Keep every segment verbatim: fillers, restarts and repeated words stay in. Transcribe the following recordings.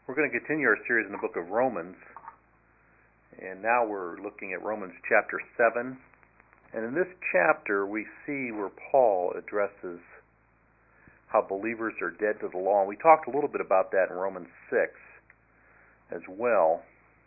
We're going to continue our series in the book of Romans, and now we're looking at Romans chapter seven. And in this chapter, we see where Paul addresses how believers are dead to the law. And we talked a little bit about that in Romans six as well.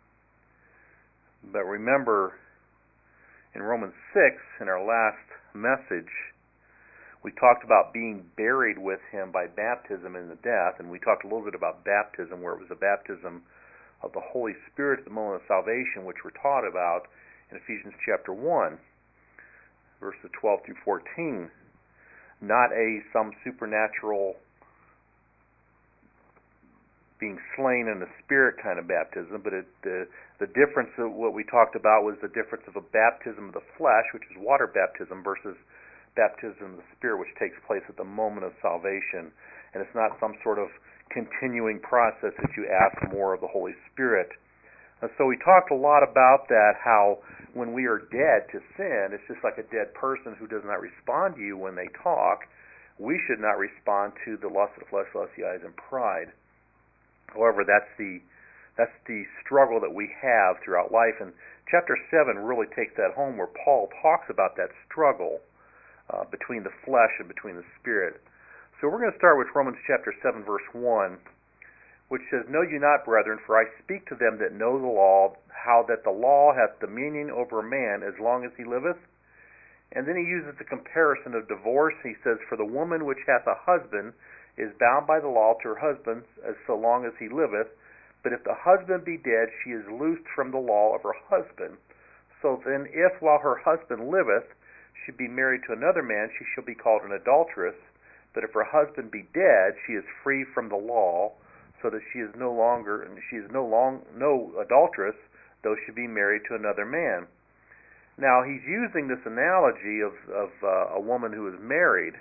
But remember, in Romans six, in our last message, we talked about being buried with him by baptism in the death, and we talked a little bit about baptism, where it was a baptism of the Holy Spirit at the moment of salvation, which we're taught about in Ephesians chapter one, verses twelve through fourteen. Not a some supernatural being slain in the Spirit kind of baptism, but it, the the difference of what we talked about was the difference of a baptism of the flesh, which is water baptism, versus baptism of the Spirit, which takes place at the moment of salvation. And it's not some sort of continuing process that you ask more of the Holy Spirit. Uh, so we talked a lot about that, how when we are dead to sin, it's just like a dead person who does not respond to you when they talk. We should not respond to the lust of the flesh, lust of the eyes, and pride. However, that's the that's the struggle that we have throughout life. And chapter seven really takes that home, where Paul talks about that struggle Uh, between the flesh and between the Spirit. So we're going to start with Romans chapter seven, verse one, which says, "Know ye not, brethren, for I speak to them that know the law, how that the law hath dominion over a man as long as he liveth." And then he uses the comparison of divorce. He says, "For the woman which hath a husband is bound by the law to her husband as so long as he liveth. But if the husband be dead, she is loosed from the law of her husband. So then, if while her husband liveth, she be married to another man, she shall be called an adulteress. But if her husband be dead, she is free from the law, so that she is no longer she is no long no adulteress, though she be married to another man." Now he's using this analogy of of uh, a woman who is married,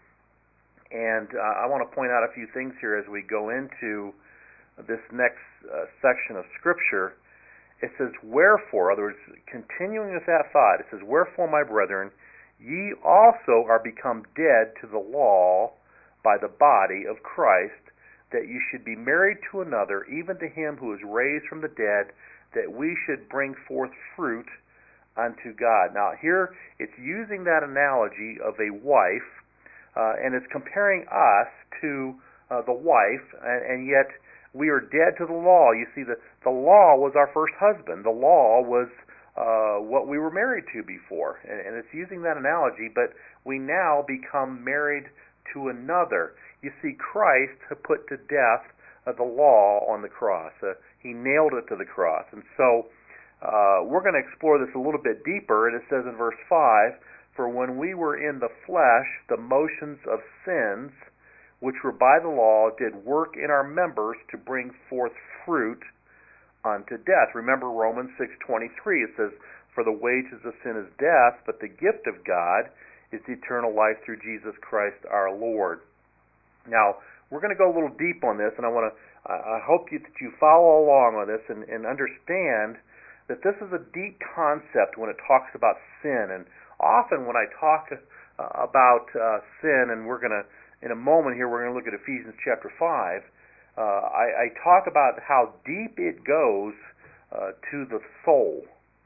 and uh, I want to point out a few things here as we go into this next uh, section of Scripture. It says, "Wherefore," in other words, continuing with that thought, it says, "Wherefore, my brethren, ye also are become dead to the law by the body of Christ, that ye should be married to another, even to him who is raised from the dead, that we should bring forth fruit unto God." Now here it's using that analogy of a wife, uh, and it's comparing us to uh, the wife, and, and yet we are dead to the law. You see, the, the law was our first husband. The law was uh, what we were married to before. And, and it's using that analogy, but we now become married to another. You see, Christ put to death uh, the law on the cross. Uh, he nailed it to the cross. And so uh, we're going to explore this a little bit deeper. And it says in verse five, "For when we were in the flesh, the motions of sins, which were by the law, did work in our members to bring forth fruit unto death." Remember Romans six twenty-three. It says, "For the wages of sin is death, but the gift of God is eternal life through Jesus Christ our Lord." Now, we're going to go a little deep on this, and I want to. I hope you, that you follow along on this and, and understand that this is a deep concept when it talks about sin. And often when I talk uh, about uh, sin, and we're going to, in a moment here, we're going to look at Ephesians chapter five. Uh, I, I talk about how deep it goes uh, to the soul.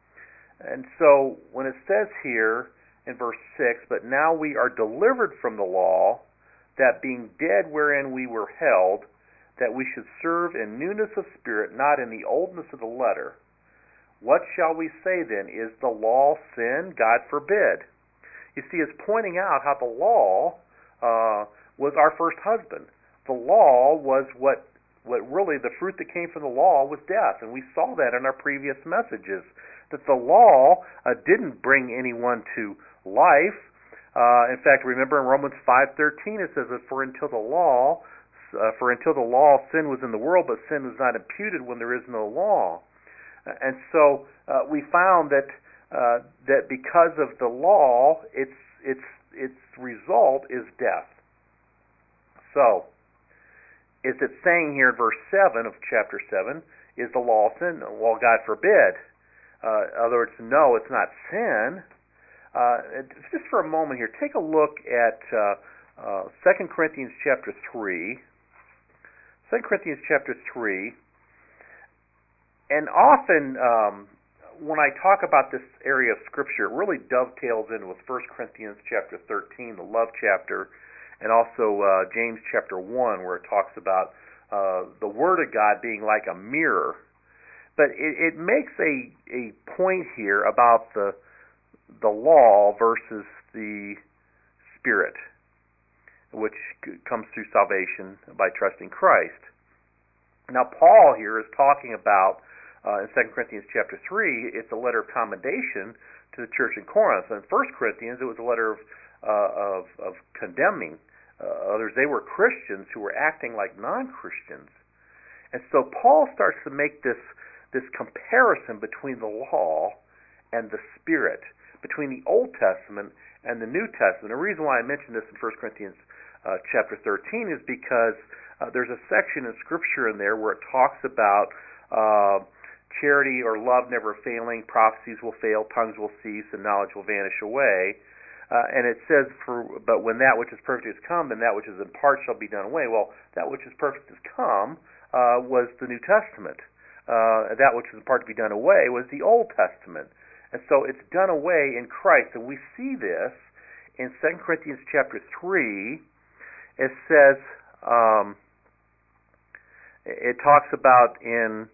And so when it says here in verse six, "But now we are delivered from the law, that being dead wherein we were held, that we should serve in newness of spirit, not in the oldness of the letter. What shall we say then? Is the law sin? God forbid." You see, it's pointing out how the law uh, was our first husband. The law was what, what really, the fruit that came from the law was death. And we saw that in our previous messages, that the law uh, didn't bring anyone to life. Uh, in fact, remember in Romans five thirteen, it says that for until the law, uh, for until the law, sin was in the world, but sin was not imputed when there is no law. And so uh, we found that uh, that because of the law, its its its result is death. So, is it saying here in verse seven of chapter seven, is the law sin? Well, God forbid. Uh, in other words, no, it's not sin. Uh, just for a moment here, take a look at uh, uh, Second Corinthians chapter three. Second Corinthians chapter three, and often um, when I talk about this area of Scripture, it really dovetails in with First Corinthians chapter thirteen, the love chapter, and also uh, James chapter one, where it talks about uh, the Word of God being like a mirror. But it, it makes a, a point here about the the law versus the Spirit, which comes through salvation by trusting Christ. Now, Paul here is talking about, uh, in Second Corinthians chapter three, it's a letter of commendation to the church in Corinth. In First Corinthians, it was a letter of, uh, of, of condemning uh, others. They were Christians who were acting like non-Christians. And so Paul starts to make this, this comparison between the law and the Spirit, between the Old Testament and the New Testament. The reason why I mentioned this in First Corinthians uh, chapter thirteen is because uh, there's a section in Scripture in there where it talks about uh, charity or love never failing, prophecies will fail, tongues will cease, and knowledge will vanish away. Uh, and it says, "For but when that which is perfect is come, then that which is in part shall be done away." Well, that which is perfect is come uh, was the New Testament. Uh, that which is in part to be done away was the Old Testament. And so it's done away in Christ. And we see this in Second Corinthians chapter three. It says, um, it talks about in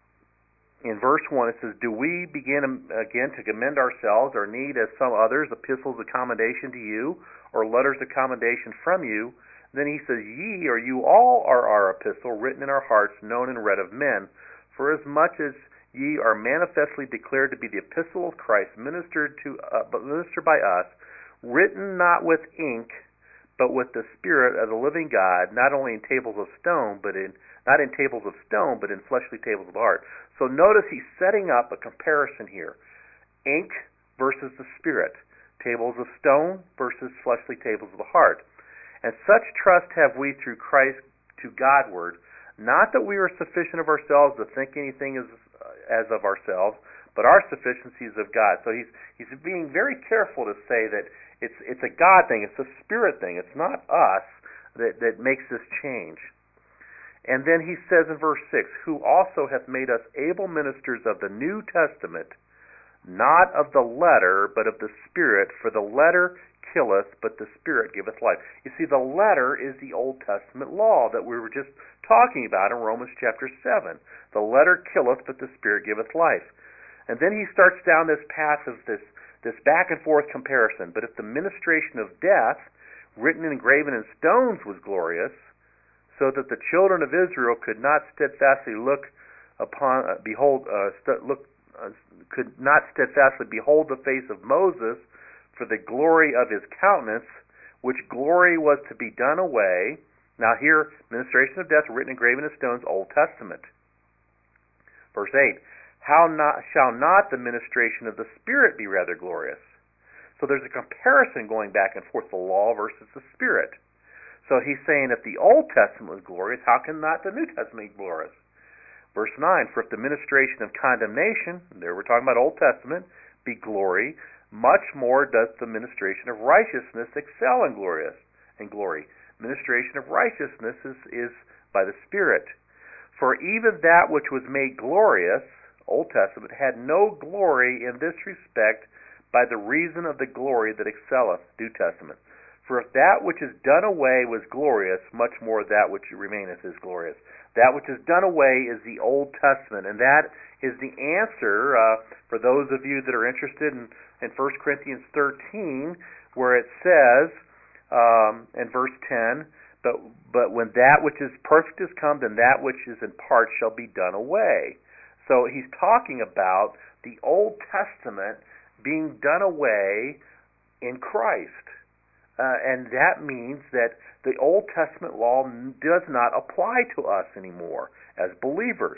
in verse one, it says, "Do we begin again to commend ourselves, or need, as some others, epistles of commendation to you, or letters of commendation from you?" Then he says, "Ye, or you all, are our epistle, written in our hearts, known and read of men. For as much as ye are manifestly declared to be the epistle of Christ, ministered to, uh, but ministered by us, written not with ink, but with the Spirit of the living God, not only in tables of stone, but in not in tables of stone, but in fleshly tables of the heart." So notice he's setting up a comparison here: ink versus the Spirit, tables of stone versus fleshly tables of the heart. "And such trust have we through Christ to Godward, not that we are sufficient of ourselves to think anything as as of ourselves, but our sufficiency is of God." So he's he's being very careful to say that it's it's a God thing, it's a Spirit thing, it's not us that, that makes this change. And then he says in verse six, "Who also hath made us able ministers of the New Testament, not of the letter, but of the Spirit, for the letter killeth, but the Spirit giveth life." You see, the letter is the Old Testament law that we were just talking about in Romans chapter seven. The letter killeth, but the Spirit giveth life. And then he starts down this path of this, this back and forth comparison. "But if the ministration of death, written and engraven in stones, was glorious, so that the children of Israel could not steadfastly look upon, uh, behold, uh, st- look, uh, could not steadfastly behold the face of Moses, for the glory of his countenance, which glory was to be done away." Now here, ministration of death, written and engraven in stones, Old Testament. Verse eight, "How not, shall not the ministration of the Spirit be rather glorious?" So there's a comparison going back and forth, the law versus the Spirit. So he's saying if the Old Testament was glorious, how can not the New Testament be glorious? Verse nine, "For if the ministration of condemnation," there we're talking about Old Testament, "be glory, much more doth the ministration of righteousness excel in glorious in glory." Ministration of righteousness is, is by the Spirit. "For even that which was made glorious," Old Testament, "had no glory in this respect by the reason of the glory that excelleth," New Testament. "For if that which is done away was glorious, much more that which remaineth is glorious." That which is done away is the Old Testament, and that is the answer uh, for those of you that are interested in, in First Corinthians thirteen, where it says um, in verse ten, but, but when that which is perfect is come, then that which is in part shall be done away." So he's talking about the Old Testament being done away in Christ. Uh, and that means that the Old Testament law does not apply to us anymore as believers.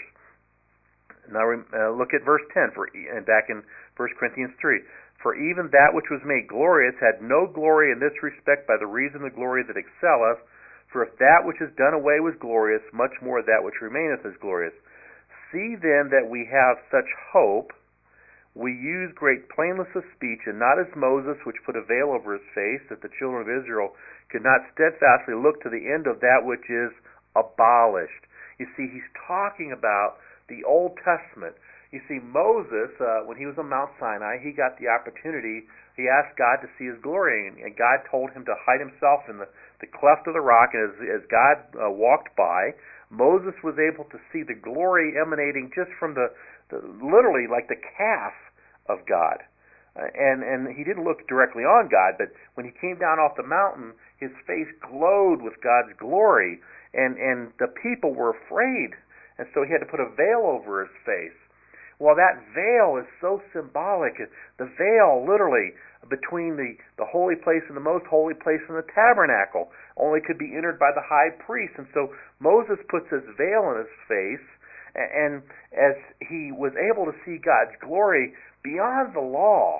Now uh, look at verse ten, for, and back in First Corinthians three. "For even that which was made glorious had no glory in this respect by the reason of the glory that excelleth. For if that which is done away was glorious, much more that which remaineth is glorious. See then that we have such hope. We use great plainness of speech, and not as Moses, which put a veil over his face, that the children of Israel could not steadfastly look to the end of that which is abolished." You see, he's talking about the Old Testament. You see, Moses, uh, when he was on Mount Sinai, he got the opportunity. He asked God to see his glory, and God told him to hide himself in the, the cleft of the rock. And as, as God uh, walked by, Moses was able to see the glory emanating just from the, the literally like the calf of God. Uh, and, and he didn't look directly on God, but when he came down off the mountain, his face glowed with God's glory, and, and the people were afraid. And so he had to put a veil over his face. Well, that veil is so symbolic. The veil, literally, between the, the holy place and the most holy place in the tabernacle, only could be entered by the high priest. And so Moses puts this veil on his face, and as he was able to see God's glory beyond the law,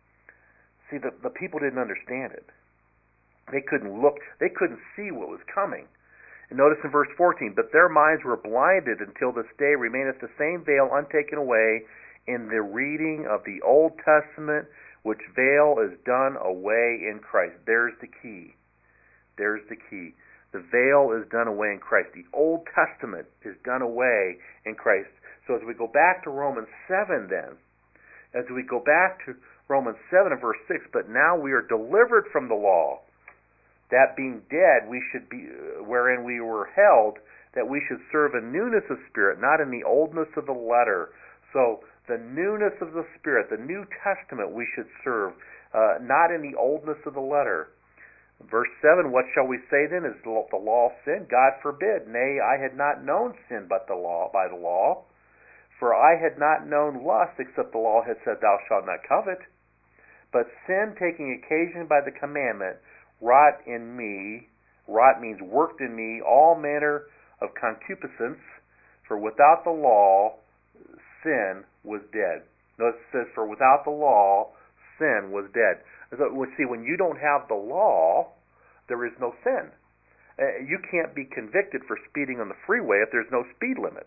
see, the, the people didn't understand it. They couldn't look, they couldn't see what was coming. And notice in verse fourteen, but their minds were blinded until this day remaineth the same veil untaken away in the reading of the Old Testament, which veil is done away in Christ. There's the key. There's the key. The veil is done away in Christ. The Old Testament is done away in Christ. So as we go back to Romans seven then, as we go back to Romans seven and verse six, but now we are delivered from the law, that being dead, we should be, wherein we were held, that we should serve in newness of spirit, not in the oldness of the letter. So the newness of the Spirit, the New Testament, we should serve, uh, not in the oldness of the letter. Verse seven, what shall we say then? Is the law sin? God forbid. Nay, I had not known sin but the law by the law. For I had not known lust, except the law had said, thou shalt not covet. But sin, taking occasion by the commandment, wrought in me, wrought means worked in me, all manner of concupiscence, for without the law, sin was dead. Notice it says, for without the law, sin was dead. So, see, when you don't have the law, there is no sin. Uh, you can't be convicted for speeding on the freeway if there's no speed limit.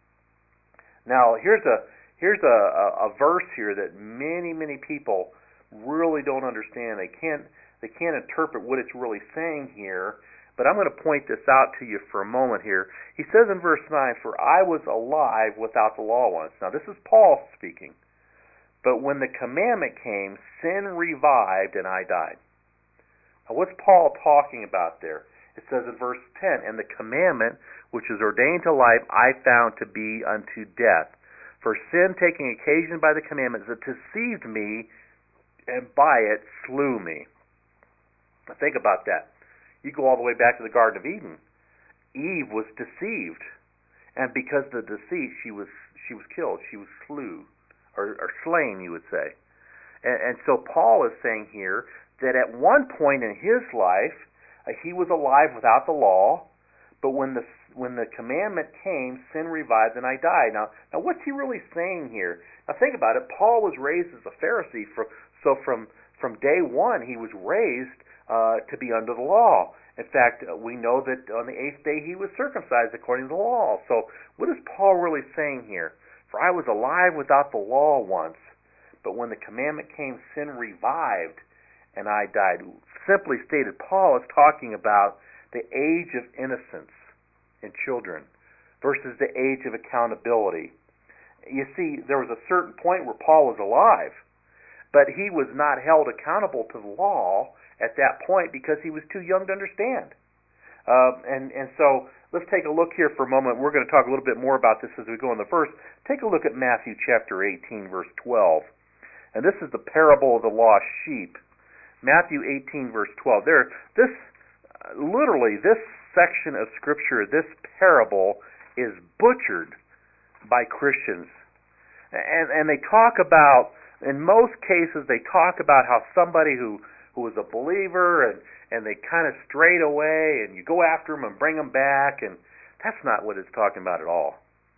Now, here's a here's a, a, a verse here that many, many people really don't understand. They can't They can't interpret what it's really saying here, but I'm going to point this out to you for a moment here. He says in verse nine, for I was alive without the law once. Now this is Paul speaking. But when the commandment came, sin revived and I died. Now what's Paul talking about there? It says in verse ten, and the commandment which is ordained to life I found to be unto death. For sin, taking occasion by the commandment, that deceived me, and by it slew me. Now think about that. You go all the way back to the Garden of Eden. Eve was deceived, and because of the deceit, she was she was killed. She was slew, or, or slain, you would say. And, and so Paul is saying here that at one point in his life, uh, he was alive without the law, but when the when the commandment came, sin revived, and I died. Now, now what's he really saying here? Now think about it. Paul was raised as a Pharisee, for, so from from day one he was raised Uh, to be under the law. In fact, uh, we know that on the eighth day he was circumcised according to the law. So what is Paul really saying here? For I was alive without the law once, but when the commandment came, sin revived, and I died. Simply stated, Paul is talking about the age of innocence in children versus the age of accountability. You see, there was a certain point where Paul was alive, but he was not held accountable to the law at that point because he was too young to understand. Uh, and, and so let's take a look here for a moment. We're going to talk a little bit more about this as we go in the verse. Take a look at Matthew chapter eighteen, verse twelve. And this is the parable of the lost sheep. Matthew eighteen, verse twelve. There, this, uh, literally, this section of Scripture, this parable, is butchered by Christians. And, and they talk about, in most cases, they talk about how somebody who who was a believer, and, and they kind of strayed away, and you go after them and bring them back, and that's not what it's talking about at all.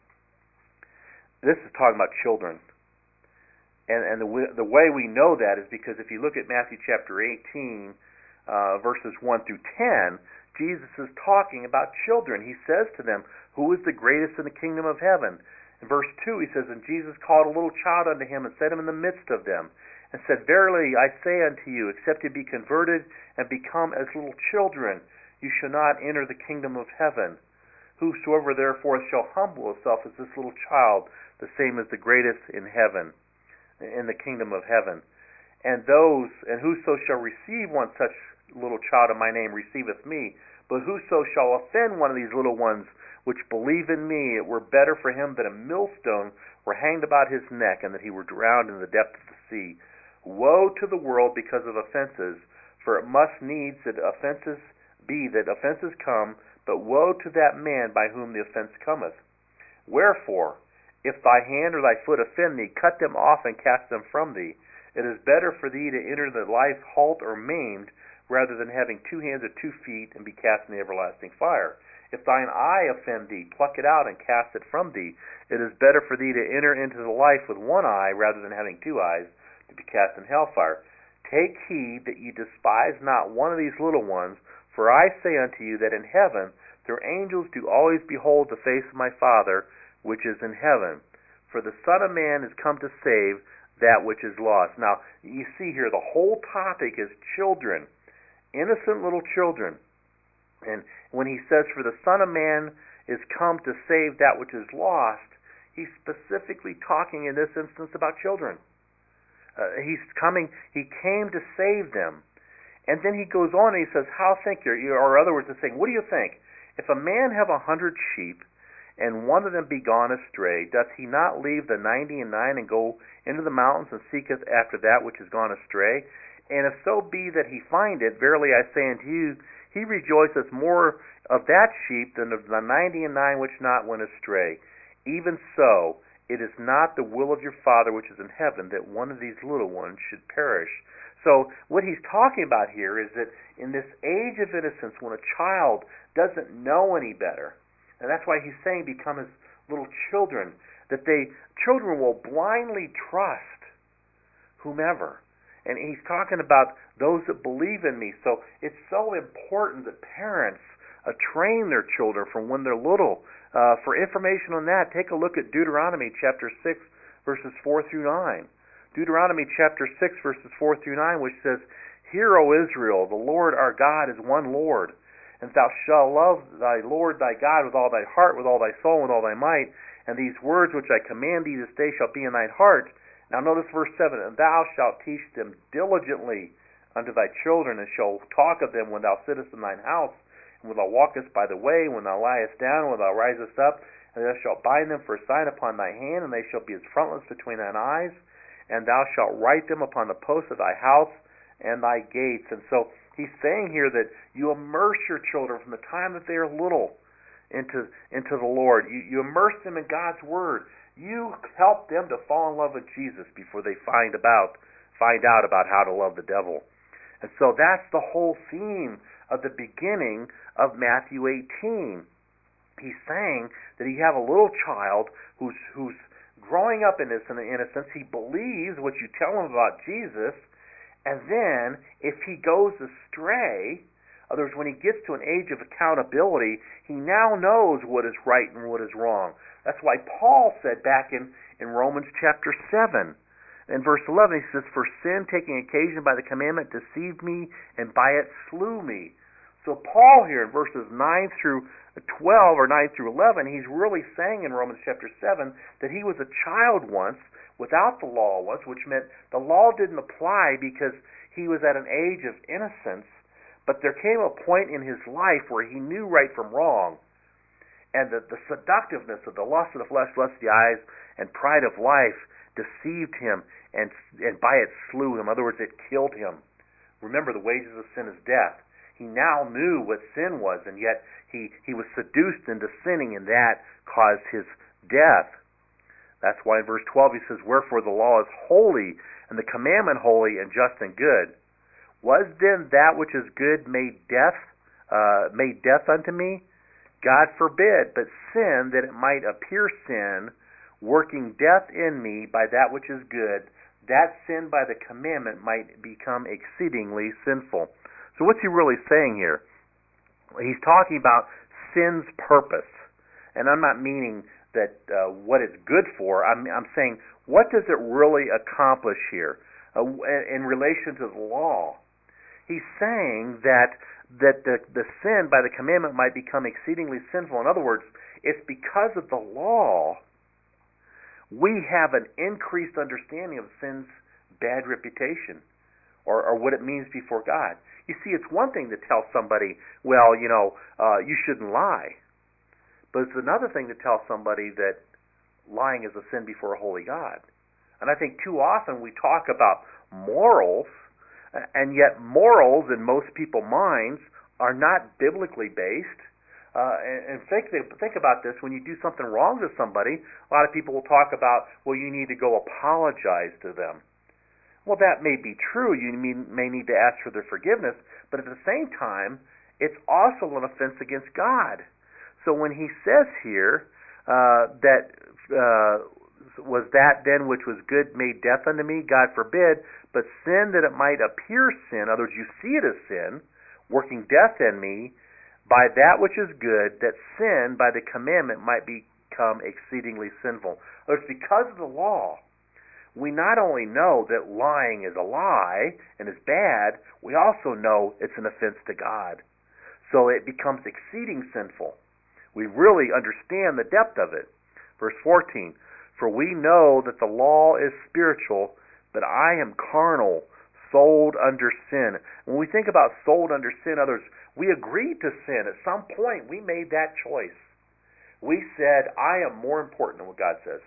This is talking about children. And, and the, the way we know that is because if you look at Matthew chapter eighteen, uh, verses one through ten, Jesus is talking about children. He says to them, who is the greatest in the kingdom of heaven? In verse two, he says, and Jesus called a little child unto him and set him in the midst of them, and said, verily I say unto you, except you be converted and become as little children, you shall not enter the kingdom of heaven. Whosoever therefore shall humble himself as this little child, the same is the greatest in heaven, in the kingdom of heaven. And those, and whoso shall receive one such little child in my name receiveth me. But whoso shall offend one of these little ones which believe in me, it were better for him that a millstone were hanged about his neck, and that he were drowned in the depth of the sea. Woe to the world because of offenses, for it must needs that offenses be that offenses come, but woe to that man by whom the offense cometh. Wherefore, if thy hand or thy foot offend thee, cut them off and cast them from thee. It is better for thee to enter the life halt or maimed, rather than having two hands or two feet, and be cast in the everlasting fire. If thine eye offend thee, pluck it out and cast it from thee. It is better for thee to enter into the life with one eye, rather than having two eyes, to be cast in hellfire. Take heed that ye despise not one of these little ones, for I say unto you that in heaven their angels do always behold the face of my Father which is in heaven. For the Son of Man is come to save that which is lost. Now, you see here, the whole topic is children, innocent little children. And when he says, for the Son of Man is come to save that which is lost, he's specifically talking in this instance about children. Uh, he's coming, he came to save them. And then he goes on and he says, how think you? Or in other words, he's saying, what do you think? If a man have a hundred sheep, and one of them be gone astray, doth he not leave the ninety and nine and go into the mountains and seeketh after that which is gone astray? And if so be that he find it, verily I say unto you, he rejoiceth more of that sheep than of the ninety and nine which not went astray. Even so, it is not the will of your Father which is in heaven that one of these little ones should perish. So what he's talking about here is that in this age of innocence, when a child doesn't know any better, and that's why he's saying become as little children, that they children will blindly trust whomever. And he's talking about those that believe in me. So it's so important that parents uh, train their children from when they're little. Uh, for information on that, take a look at Deuteronomy chapter six, verses four through nine. Deuteronomy chapter six, verses four through nine, which says, Hear, O Israel, the Lord our God is one Lord, and thou shalt love thy Lord thy God with all thy heart, with all thy soul, with all thy might. And these words which I command thee this day shall be in thine heart. Now notice verse seven, And thou shalt teach them diligently unto thy children, and shalt talk of them when thou sittest in thine house, and when thou walkest by the way, when thou liest down, when thou risest up, and thou shalt bind them for a sign upon thy hand, and they shall be as frontlets between thine eyes, and thou shalt write them upon the posts of thy house and thy gates. And so he's saying here that you immerse your children from the time that they are little into into the Lord. You, you immerse them in God's Word. You help them to fall in love with Jesus before they find about find out about how to love the devil. And so that's the whole theme of the beginning of Matthew eighteen. He's saying that you have a little child who's who's growing up in this innocence. He believes what you tell him about Jesus, and then if he goes astray, in other words, when he gets to an age of accountability, he now knows what is right and what is wrong. That's why Paul said back in, in Romans chapter seven, in verse eleven, he says, For sin taking occasion by the commandment deceived me, and by it slew me. So Paul here in verses nine through twelve, or nine through eleven, he's really saying in Romans chapter seven that he was a child once, without the law once, which meant the law didn't apply because he was at an age of innocence, but there came a point in his life where he knew right from wrong, and that the seductiveness of the lust of the flesh, lust of the eyes, and pride of life deceived him, and and by it slew him. In other words, it killed him. Remember, the wages of sin is death. He now knew what sin was, and yet he, he was seduced into sinning, and that caused his death. That's why in verse twelve he says, Wherefore the law is holy, and the commandment holy, and just and good. Was then that which is good made death, uh, made death unto me? God forbid, but sin, that it might appear sin, working death in me by that which is good, that sin by the commandment might become exceedingly sinful. So what's he really saying here? He's talking about sin's purpose. And I'm not meaning that uh, what it's good for. I'm, I'm saying, what does it really accomplish here uh, in relation to the law? He's saying that that the, the sin by the commandment might become exceedingly sinful. In other words, it's because of the law we have an increased understanding of sin's bad reputation, or, or what it means before God. You see, it's one thing to tell somebody, well, you know, uh, you shouldn't lie. But it's another thing to tell somebody that lying is a sin before a holy God. And I think too often we talk about morals, and yet morals in most people's minds are not biblically based. Uh, and, and think think about this: when you do something wrong to somebody, a lot of people will talk about, well, you need to go apologize to them. Well, that may be true. You may need to ask for their forgiveness, but at the same time, it's also an offense against God. So when he says here uh, that uh, was that then which was good made death unto me, God forbid, but sin that it might appear sin, in other words, you see it as sin, working death in me, by that which is good, that sin by the commandment might become exceedingly sinful. In other words, because of the law, we not only know that lying is a lie and is bad, we also know it's an offense to God. So it becomes exceeding sinful. We really understand the depth of it. Verse fourteen, for we know that the law is spiritual, but I am carnal, sold under sin. When we think about sold under sin, others, we agreed to sin. At some point, we made that choice. We said, I am more important than what God says.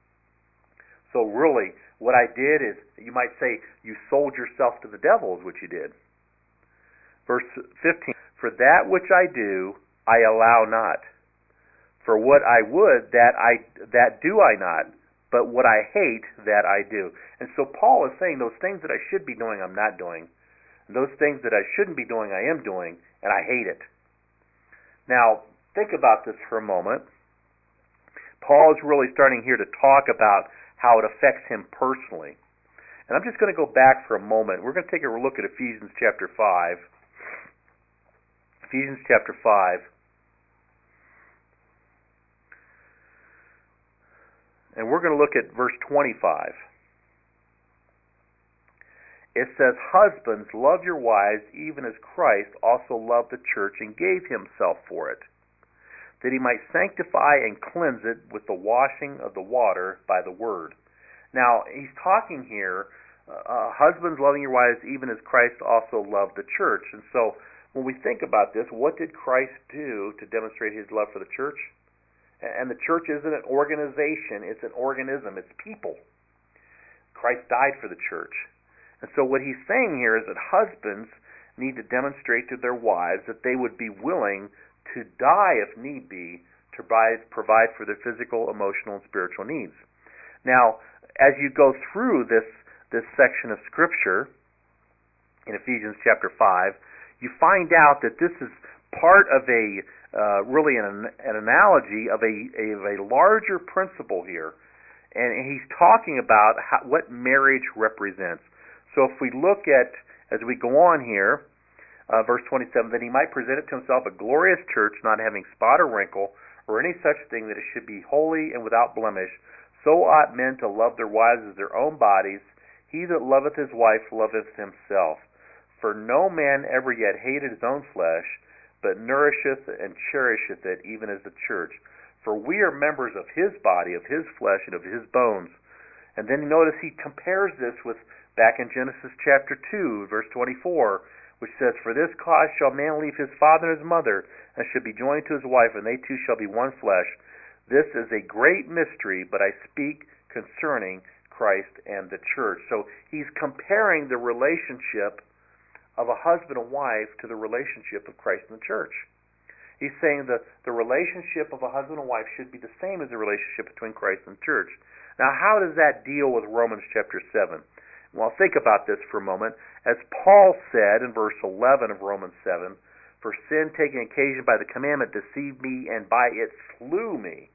So really, what I did is, you might say, you sold yourself to the devil is what you did. Verse fifteen, for that which I do, I allow not. For what I would, that I that do I not. But what I hate, that I do. And so Paul is saying those things that I should be doing, I'm not doing. And those things that I shouldn't be doing, I am doing, and I hate it. Now, think about this for a moment. Paul is really starting here to talk about how it affects him personally. And I'm just going to go back for a moment. We're going to take a look at Ephesians chapter five. Ephesians chapter five. And we're going to look at verse twenty-five. It says, husbands, love your wives, even as Christ also loved the church and gave himself for it, that he might sanctify and cleanse it with the washing of the water by the word. Now, he's talking here, uh, husbands loving your wives, even as Christ also loved the church. And so, when we think about this, what did Christ do to demonstrate his love for the church? And the church isn't an organization, it's an organism, it's people. Christ died for the church. And so what he's saying here is that husbands need to demonstrate to their wives that they would be willing to die if need be to provide, provide for their physical, emotional, and spiritual needs. Now, as you go through this, this section of Scripture in Ephesians chapter five, you find out that this is part of a Uh, really an, an analogy of a, a, of a larger principle here. And he's talking about how, what marriage represents. So if we look at, as we go on here, uh, verse twenty-seven, that he might present it to himself a glorious church, not having spot or wrinkle, or any such thing, that it should be holy and without blemish. So ought men to love their wives as their own bodies. He that loveth his wife loveth himself. For no man ever yet hated his own flesh, but nourisheth and cherisheth it, even as the church. For we are members of his body, of his flesh, and of his bones. And then notice he compares this with, back in Genesis chapter two, verse twenty-four, which says, for this cause shall man leave his father and his mother, and shall be joined to his wife, and they two shall be one flesh. This is a great mystery, but I speak concerning Christ and the church. So he's comparing the relationship of a husband and wife to the relationship of Christ and the church. He's saying that the relationship of a husband and wife should be the same as the relationship between Christ and the church. Now, how does that deal with Romans chapter seven? Well, think about this for a moment. As Paul said in verse eleven of Romans seven, for sin taking occasion by the commandment deceived me, and by it slew me.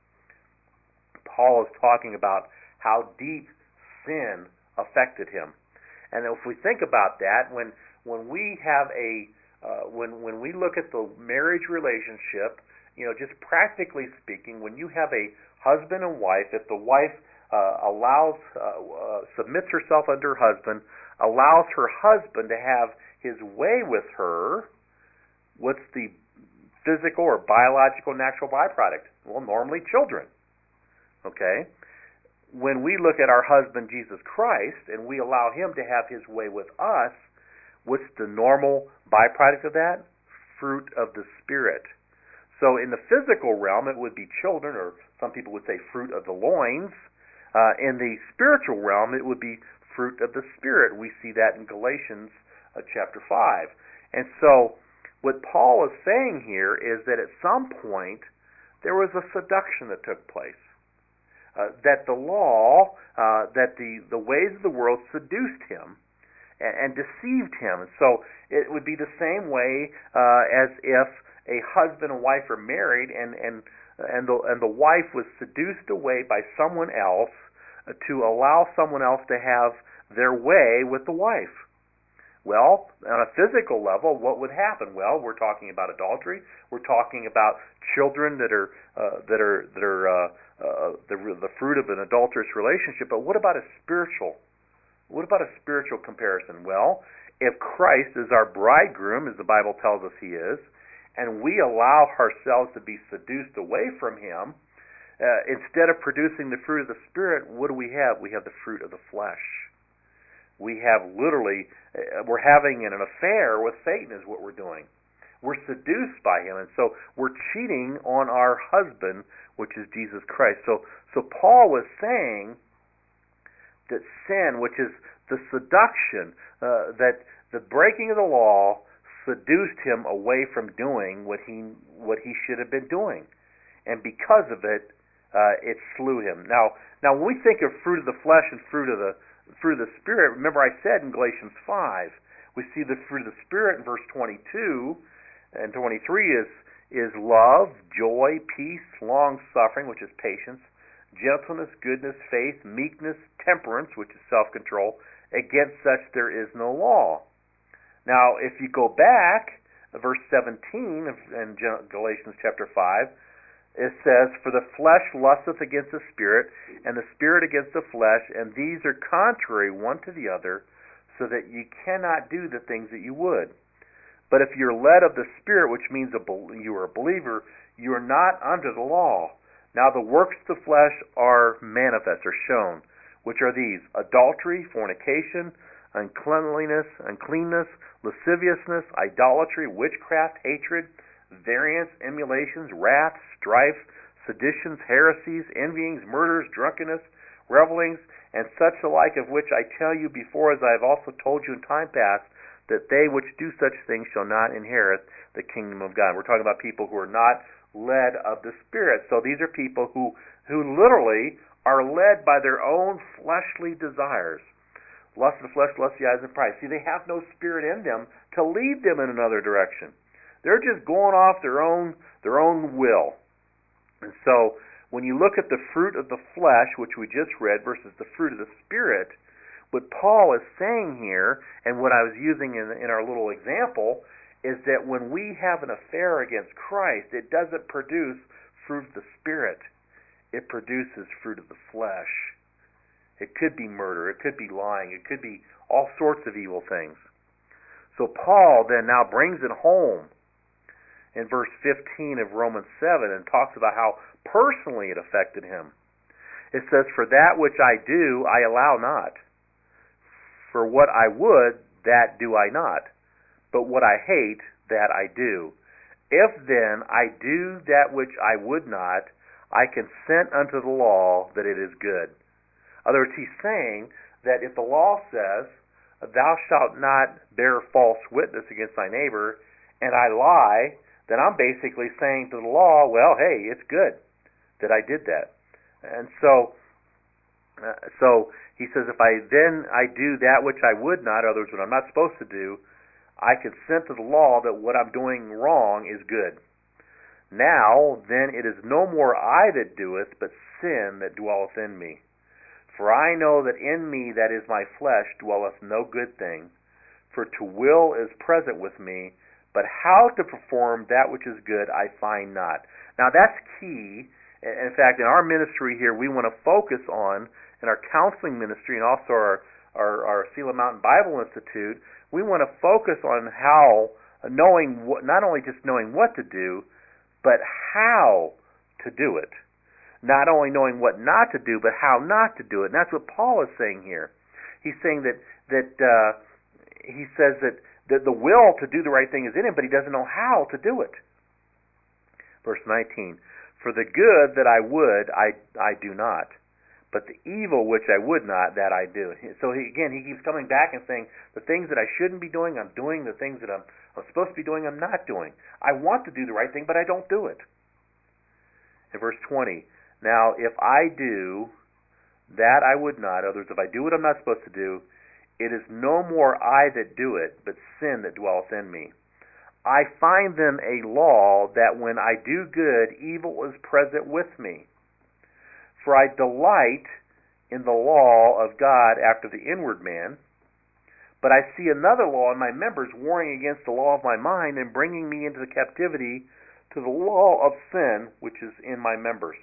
Paul is talking about how deep sin affected him. And if we think about that, when when we have a uh, when when we look at the marriage relationship, you know, just practically speaking, when you have a husband and wife, if the wife uh, allows uh, uh, submits herself under her husband, allows her husband to have his way with her, what's the physical or biological natural byproduct? Well, normally children. Okay? When we look at our husband, Jesus Christ, and we allow him to have his way with us, what's the normal byproduct of that? Fruit of the Spirit. So in the physical realm, it would be children, or some people would say fruit of the loins. Uh, in the spiritual realm, it would be fruit of the Spirit. We see that in Galatians uh, chapter five. And so what Paul is saying here is that at some point there was a seduction that took place. Uh, that the law, uh, that the, the ways of the world seduced him and, and deceived him. And so it would be the same way uh, as if a husband and wife are married and, and, and, the, and the wife was seduced away by someone else to allow someone else to have their way with the wife. Well, on a physical level, what would happen? Well, we're talking about adultery. We're talking about children that are uh, that are that are uh, uh, the the fruit of an adulterous relationship. But what about a spiritual? What about a spiritual comparison? Well, if Christ is our bridegroom, as the Bible tells us He is, and we allow ourselves to be seduced away from Him, uh, instead of producing the fruit of the Spirit, what do we have? We have the fruit of the flesh. We have literally, uh, we're having an affair with Satan is what we're doing. We're seduced by him, and so we're cheating on our husband, which is Jesus Christ. So, so Paul was saying that sin, which is the seduction, uh, that the breaking of the law seduced him away from doing what he what he should have been doing, and because of it, uh, it slew him. Now, now when we think of fruit of the flesh and fruit of the fruit of the Spirit, remember I said in Galatians five, we see the fruit of the Spirit in verse twenty-two and twenty-three is is love, joy, peace, long-suffering, which is patience, gentleness, goodness, faith, meekness, temperance, which is self-control. Against such there is no law. Now, if you go back, verse seventeen of in Galatians chapter five, it says, "For the flesh lusteth against the Spirit, and the Spirit against the flesh, and these are contrary one to the other, so that ye cannot do the things that you would. But if you're led of the Spirit," which means a, you are a believer, "you are not under the law. Now the works of the flesh are manifest," or shown, which are these: adultery, fornication, uncleanliness, uncleanness, lasciviousness, idolatry, witchcraft, hatred, variance, emulations, wrath, strife, seditions, heresies, envyings, murders, drunkenness, revelings, and such alike, of which I tell you before, as I have also told you in time past, that they which do such things shall not inherit the kingdom of God. We're talking about people who are not led of the Spirit. So these are people who, who literally are led by their own fleshly desires. Lust of the flesh, lust of the eyes, and pride. See, they have no Spirit in them to lead them in another direction. They're just going off their own their own will. And so when you look at the fruit of the flesh, which we just read, versus the fruit of the Spirit, what Paul is saying here, and what I was using in, in our little example, is that when we have an affair against Christ, it doesn't produce fruit of the Spirit. It produces fruit of the flesh. It could be murder. It could be lying. It could be all sorts of evil things. So Paul then now brings it home in verse fifteen of Romans seven and talks about how personally it affected him. It says, "For that which I do, I allow not. For what I would, that do I not. But what I hate, that I do. If then I do that which I would not, I consent unto the law that it is good." In other words, he's saying that if the law says, "Thou shalt not bear false witness against thy neighbor," and I lie, then I'm basically saying to the law, well, hey, it's good that I did that. And so, uh, so he says, if I then I do that which I would not, in other words, what I'm not supposed to do, I consent to the law that what I'm doing wrong is good. Now, then it is no more I that doeth, but sin that dwelleth in me. For I know that in me, that is my flesh, dwelleth no good thing. For to will is present with me, but how to perform that which is good I find not. Now that's key. In fact, in our ministry here, we want to focus on, in our counseling ministry and also our, our, our Sela Mountain Bible Institute, we want to focus on how knowing what, not only just knowing what to do, but how to do it. Not only knowing what not to do, but how not to do it. And that's what Paul is saying here. He's saying that that uh, he says that, that the will to do the right thing is in him, but he doesn't know how to do it. Verse nineteen, for the good that I would, I, I do not, but the evil which I would not, that I do. So he, again, he keeps coming back and saying, the things that I shouldn't be doing, I'm doing. The things that I'm, I'm supposed to be doing, I'm not doing. I want to do the right thing, but I don't do it. In verse twenty, now if I do that I would not, others, if I do what I'm not supposed to do, it is no more I that do it, but sin that dwelleth in me. I find then a law that when I do good, evil is present with me. For I delight in the law of God after the inward man, but I see another law in my members warring against the law of my mind and bringing me into the captivity to the law of sin which is in my members.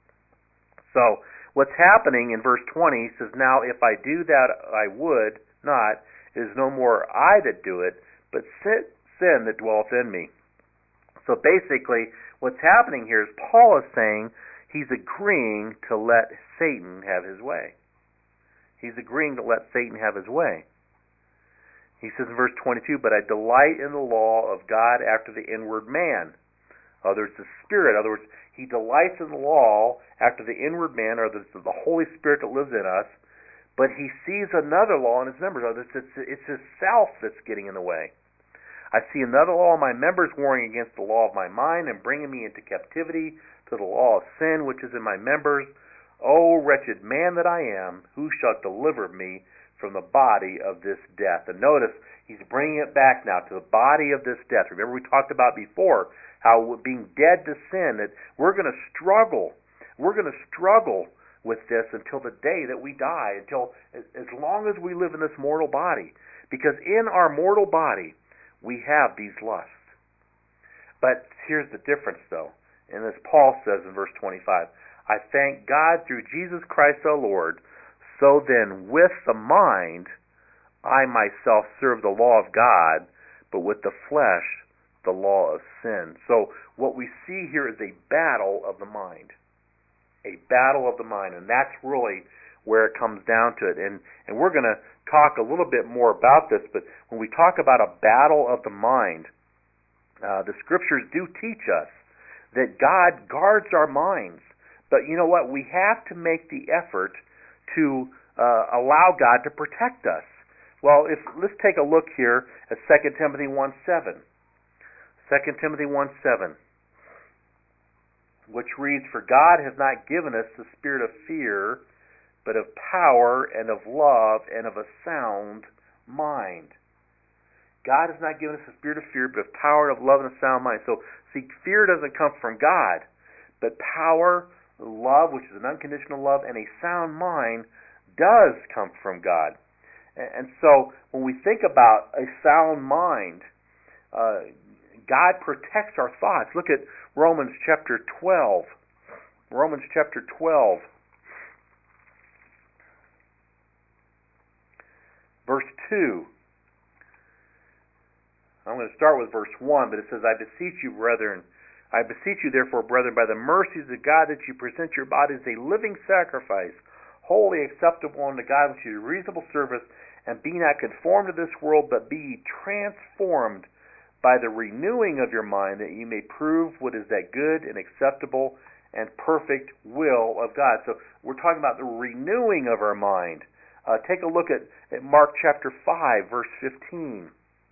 So what's happening in verse twenty says, now if I do that I would not, it is no more I that do it, but sin sin that dwelleth in me. So basically, what's happening here is Paul is saying he's agreeing to let Satan have his way. He's agreeing to let Satan have his way. He says in verse twenty-two, but I delight in the law of God after the inward man. Others, the Spirit. In other words, he delights in the law after the inward man, or the, the Holy Spirit that lives in us, but he sees another law in his members. Others, it's, it's his self that's getting in the way. I see another law in my members warring against the law of my mind and bringing me into captivity to the law of sin which is in my members. O wretched man that I am, who shall deliver me from the body of this death? And notice, he's bringing it back now to the body of this death. Remember we talked about before how being dead to sin, that we're going to struggle. We're going to struggle with this until the day that we die, until as long as we live in this mortal body. Because in our mortal body, we have these lusts. But here's the difference, though. And as Paul says in verse twenty-five, I thank God through Jesus Christ our Lord. So then, with the mind, I myself serve the law of God, but with the flesh, the law of sin. So what we see here is a battle of the mind. A battle of the mind. And that's really where it comes down to it. And, and we're going to talk a little bit more about this, but when we talk about a battle of the mind, uh, the scriptures do teach us that God guards our minds. But you know what? We have to make the effort to uh, allow God to protect us. Well, if let's take a look here at Second Timothy one seven. Second Timothy one seven, which reads, for God has not given us the spirit of fear, but of power and of love and of a sound mind. God has not given us a spirit of fear, but of power and of love and a sound mind. So, see, fear doesn't come from God, but power, love, which is an unconditional love, and a sound mind does come from God. And so, when we think about a sound mind, uh, God protects our thoughts. Look at Romans chapter twelve. Romans chapter twelve. Verse two. I'm going to start with verse one, but it says, I beseech you, brethren, I beseech you, therefore, brethren, by the mercies of God, that you present your bodies a living sacrifice, wholly acceptable unto God, which is your reasonable service, and be not conformed to this world, but be transformed by the renewing of your mind, that you may prove what is that good and acceptable and perfect will of God. So we're talking about the renewing of our mind. Uh, take a look at, at Mark chapter five, verse fifteen.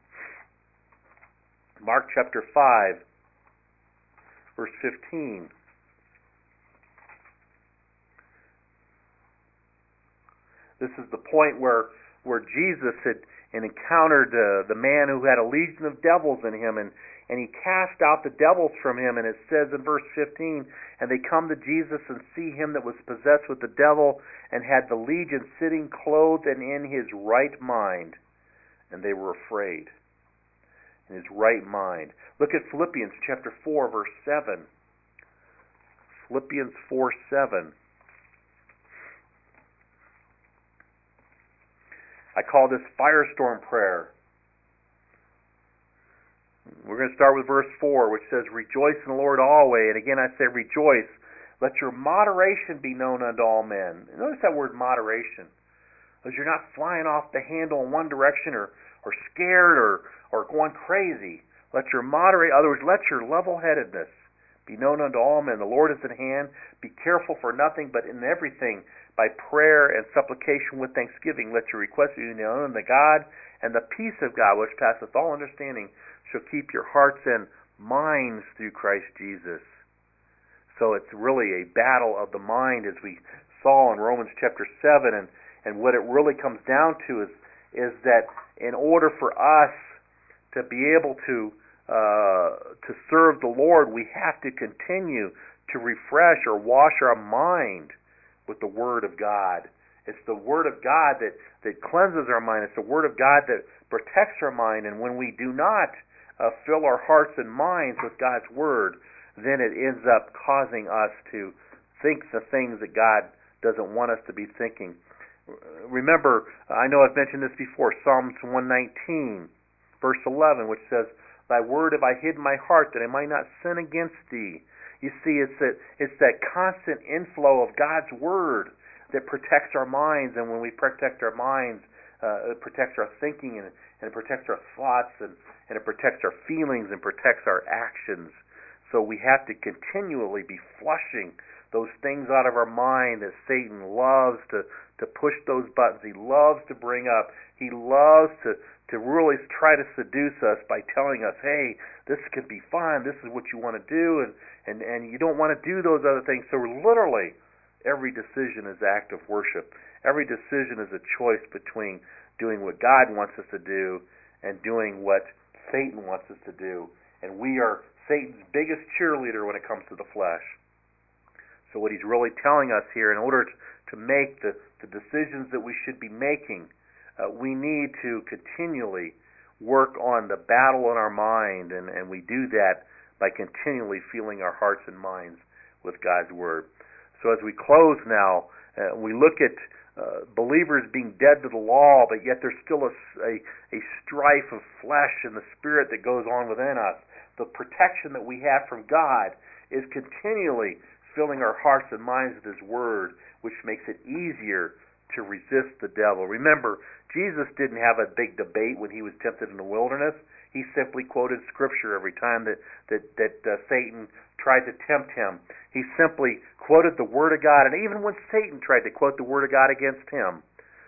Mark chapter five, verse fifteen. This is the point where where Jesus had and encountered uh, the man who had a legion of devils in him, and, and he cast out the devils from him, and it says in verse fifteen, and they come to Jesus and see him that was possessed with the devil, and had the legion sitting clothed and in his right mind, and they were afraid. In his right mind. Look at Philippians chapter four, verse seven. Philippians four, seven. I call this firestorm prayer. We're going to start with verse four, which says, "Rejoice in the Lord always." And again I say rejoice. "Let your moderation be known unto all men." Notice that word moderation. Because you're not flying off the handle in one direction or, or scared or, or going crazy. Let your moderate, in other words, let your level-headedness be known unto all men. The Lord is at hand. Be careful for nothing, but in everything, by prayer and supplication with thanksgiving, let your requests be known unto God, and the peace of God, which passeth all understanding, shall keep your hearts and minds through Christ Jesus. So it's really a battle of the mind, as we saw in Romans chapter seven, and, and what it really comes down to is, is that in order for us to be able to uh, to serve the Lord, we have to continue to refresh or wash our mind with the Word of God. It's the Word of God that, that cleanses our mind. It's the Word of God that protects our mind, and when we do not uh, fill our hearts and minds with God's Word, then it ends up causing us to think the things that God doesn't want us to be thinking. Remember, I know I've mentioned this before, Psalms one nineteen, verse eleven, which says, "Thy word have I hid in my heart, that I might not sin against thee." You see, it's that, it's that constant inflow of God's Word that protects our minds, and when we protect our minds, uh, it protects our thinking, and, and it protects our thoughts, and, and it protects our feelings, and protects our actions. So we have to continually be flushing those things out of our mind that Satan loves to, to push those buttons. He loves to bring up. He loves to, to really try to seduce us by telling us, hey, this could be fun. This is what you want to do, and, and, and you don't want to do those other things. So literally, every decision is an act of worship. Every decision is a choice between doing what God wants us to do and doing what Satan wants us to do. And we are Satan's biggest cheerleader when it comes to the flesh. So what he's really telling us here, in order to make the, the decisions that we should be making, uh, we need to continually work on the battle in our mind, and, and we do that by continually filling our hearts and minds with God's Word. So as we close now, uh, we look at uh, believers being dead to the law, but yet there's still a, a, a strife of flesh and the spirit that goes on within us. The protection that we have from God is continually filling our hearts and minds with His Word, which makes it easier to resist the devil. Remember, Jesus didn't have a big debate when He was tempted in the wilderness. He simply quoted Scripture every time that, that, that uh, Satan tried to tempt Him. He simply quoted the Word of God, and even when Satan tried to quote the Word of God against Him,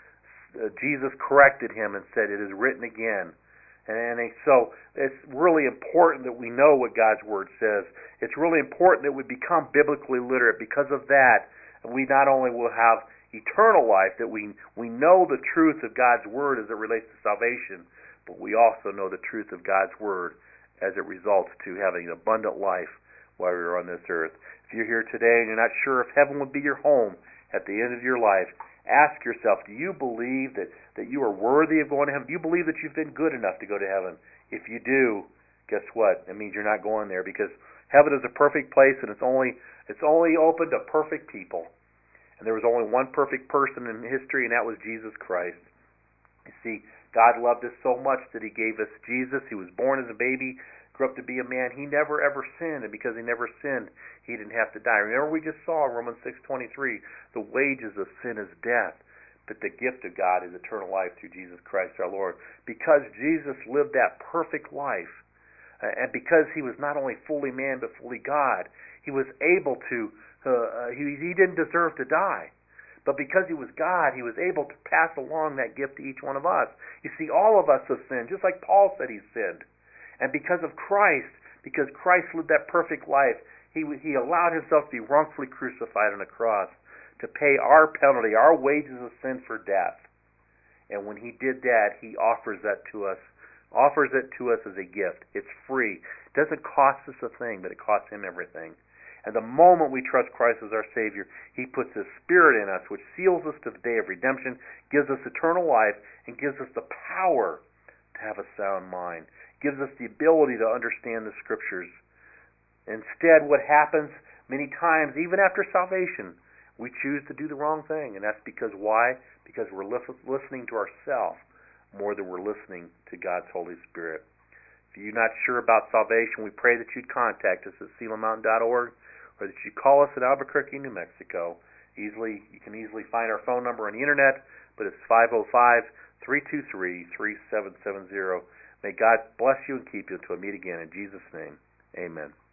uh, Jesus corrected him and said, "It is written again." And so it's really important that we know what God's Word says. It's really important that we become biblically literate. Because of that, we not only will have eternal life, that we, we know the truth of God's Word as it relates to salvation, but we also know the truth of God's Word as it results to having an abundant life while we're on this earth. If you're here today and you're not sure if heaven would be your home at the end of your life, ask yourself, do you believe that, that you are worthy of going to heaven? Do you believe that you've been good enough to go to heaven? If you do, guess what? It means you're not going there, because heaven is a perfect place, and it's only it's only open to perfect people. And there was only one perfect person in history, and that was Jesus Christ. You see, God loved us so much that He gave us Jesus. He was born as a baby, grew up to be a man. He never ever sinned, and because He never sinned, He didn't have to die. Remember, we just saw in Romans six twenty-three, the wages of sin is death, but the gift of God is eternal life through Jesus Christ our Lord. Because Jesus lived that perfect life, uh, and because He was not only fully man but fully God, He was able to, uh, he, he didn't deserve to die. But because He was God, He was able to pass along that gift to each one of us. You see, all of us have sinned, just like Paul said he sinned. And because of Christ, because Christ lived that perfect life, He, he allowed Himself to be wrongfully crucified on a cross to pay our penalty, our wages of sin for death. And when He did that, He offers that to us, offers it to us as a gift. It's free. It doesn't cost us a thing, but it costs Him everything. And the moment we trust Christ as our Savior, He puts His Spirit in us, which seals us to the day of redemption, gives us eternal life, and gives us the power to have a sound mind, gives us the ability to understand the Scriptures. Instead, what happens many times, even after salvation, we choose to do the wrong thing. And that's because why? Because we're listening to ourselves more than we're listening to God's Holy Spirit. If you're not sure about salvation, we pray that you'd contact us at Selah Mountain dot org, or that you call us in Albuquerque, New Mexico. Easily, you can easily find our phone number on the internet, but it's five oh five, three two three, three seven seven zero. May God bless you and keep you until we meet again. In Jesus' name, amen.